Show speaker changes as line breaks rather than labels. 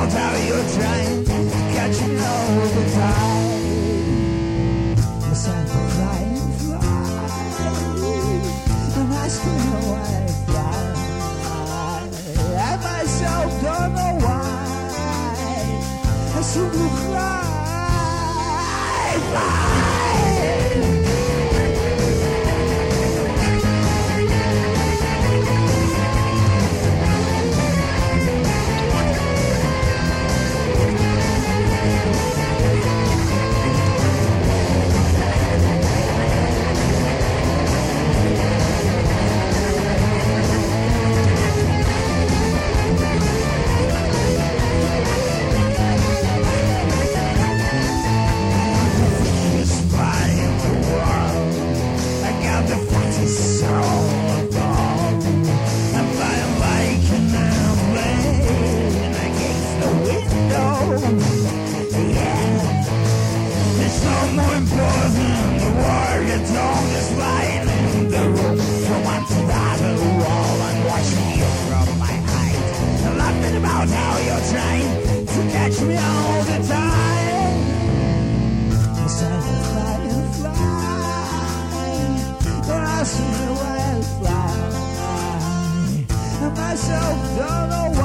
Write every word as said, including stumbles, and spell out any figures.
about how you're trying to catch me all the time. Yes, I'm flying, flying, and I still know I fly. I myself don't know why I seem to fly, fly. About how you're trying to catch me all the time. Yes, I'm flying, flying, and I see the wild fly. And myself don't know